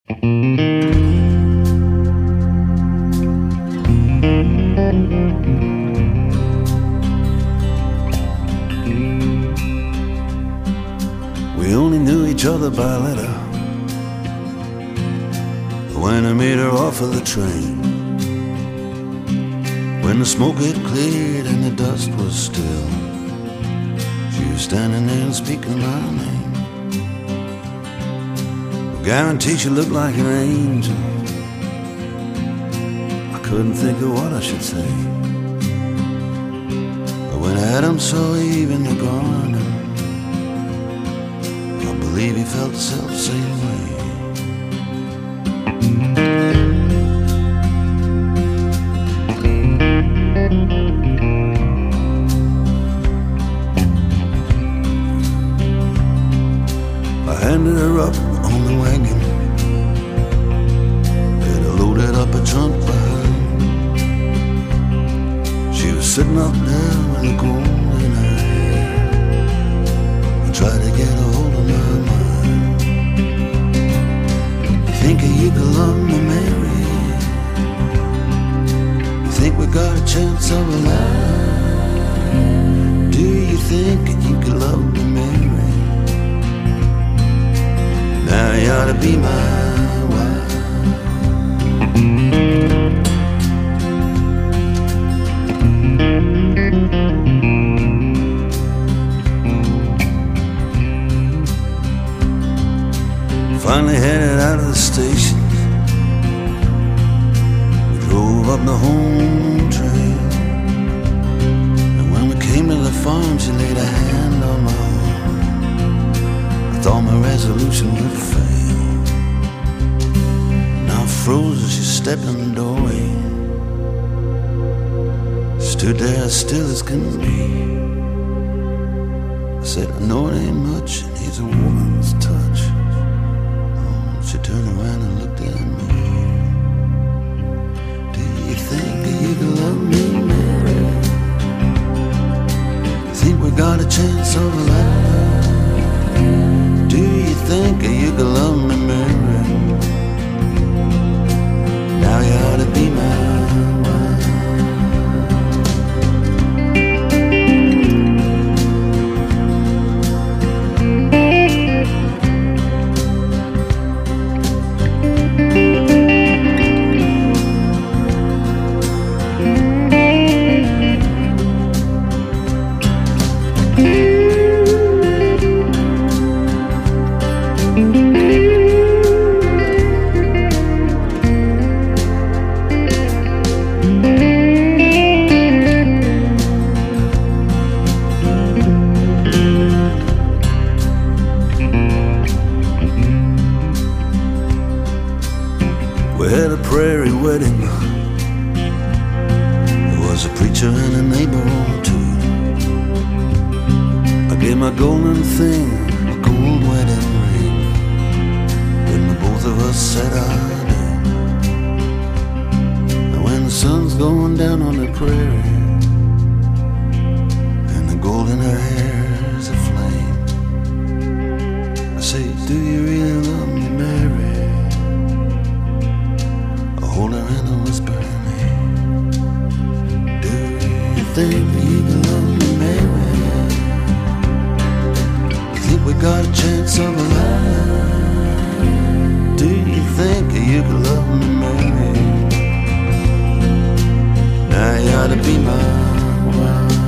We only knew each other by letter when I made her off of the train. When the smoke had cleared and the dust was still, she was standing there and speaking my name. I guarantee she looked like an angel. I couldn't think of what I should say, but when Adam saw Eve in the garden, I believe he felt the self-same way. I handed her up on the wagon and I loaded up a trunk behind. She was sitting up there with a gold in her hair. I tried to get a hold of my mind. You think you could love me, Mary? You think we got a chance of a life? Do you think you could love me, Mary? Now you ought to be my wife. Finally headed out of the station, we drove up the home trail, and when we came to the farm, she laid a hand on my arm. I thought my resolution would fail. Now froze as she stepped in the doorway, stood there as still as can be. I said, I know it ain't much, it needs a woman's touch. She turned around and looked at me. Do you think you can love me, Mary? You think we got a chance of a life? Do you think you can love me, Mary? Now you ought to be my wife. We had a prairie wedding. There was a preacher and a neighbor or two. I gave my golden thing a gold wedding ring when the both of us said I do. And when the sun's going down on the prairie and the gold in her hair's aflame, I say, do you really love me, Mary? Hold her and I whisper her name. Do you think you can love me, Mary? You think we got a chance of a life? Do you think you can love me, Mary? Now you ought to be my wife.